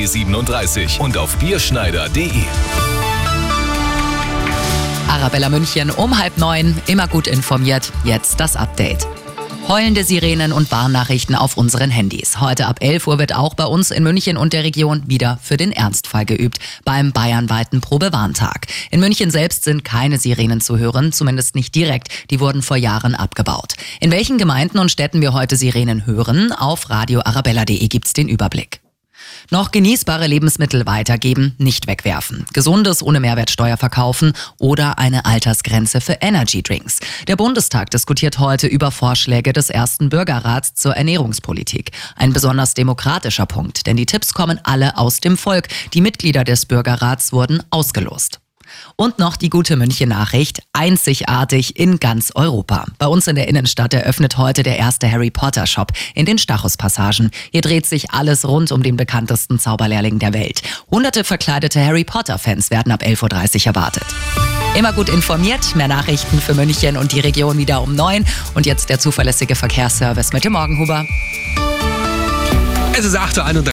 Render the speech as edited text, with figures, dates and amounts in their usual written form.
B37 und auf bierschneider.de. Arabella München um 8:30, immer gut informiert. Jetzt das Update. Heulende Sirenen und Warnnachrichten auf unseren Handys. Heute ab 11 Uhr wird auch bei uns in München und der Region wieder für den Ernstfall geübt, beim bayernweiten Probewarntag. In München selbst sind keine Sirenen zu hören, zumindest nicht direkt. Die wurden vor Jahren abgebaut. In welchen Gemeinden und Städten wir heute Sirenen hören? Auf radioarabella.de gibt's den Überblick. Noch genießbare Lebensmittel weitergeben, nicht wegwerfen. Gesundes ohne Mehrwertsteuer verkaufen oder eine Altersgrenze für Energydrinks. Der Bundestag diskutiert heute über Vorschläge des ersten Bürgerrats zur Ernährungspolitik. Ein besonders demokratischer Punkt, denn die Tipps kommen alle aus dem Volk. Die Mitglieder des Bürgerrats wurden ausgelost. Und noch die gute München-Nachricht, einzigartig in ganz Europa. Bei uns in der Innenstadt eröffnet heute der erste Harry-Potter-Shop in den Stachus-Passagen. Hier dreht sich alles rund um den bekanntesten Zauberlehrling der Welt. Hunderte verkleidete Harry-Potter-Fans werden ab 11.30 Uhr erwartet. Immer gut informiert, mehr Nachrichten für München und die Region wieder um 9. Und jetzt der zuverlässige Verkehrsservice mit dem Morgenhuber. Es ist 8.31 Uhr.